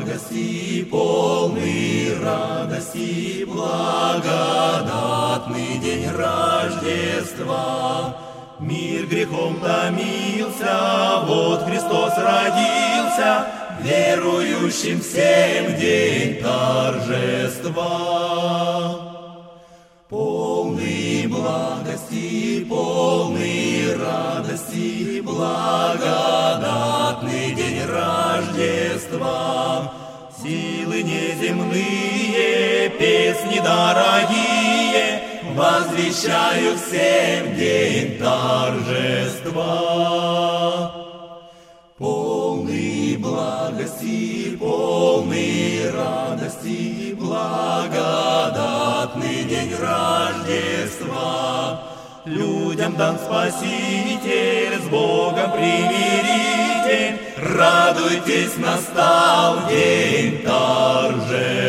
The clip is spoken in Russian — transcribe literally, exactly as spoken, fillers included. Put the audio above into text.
благости, полный радости, благодатный день Рождества. Мир грехом томился, вот Христос родился, верующим всем день торжества. Полный благости, полный радости, благодатный день Рождества. Силы неземные, песни дорогие, возвещаю всем день торжества. Полный благости, полный радости, благодатный день Рождества. Людям дан Спаситель, с Богом примиритель, радуйтесь, настал день торжества.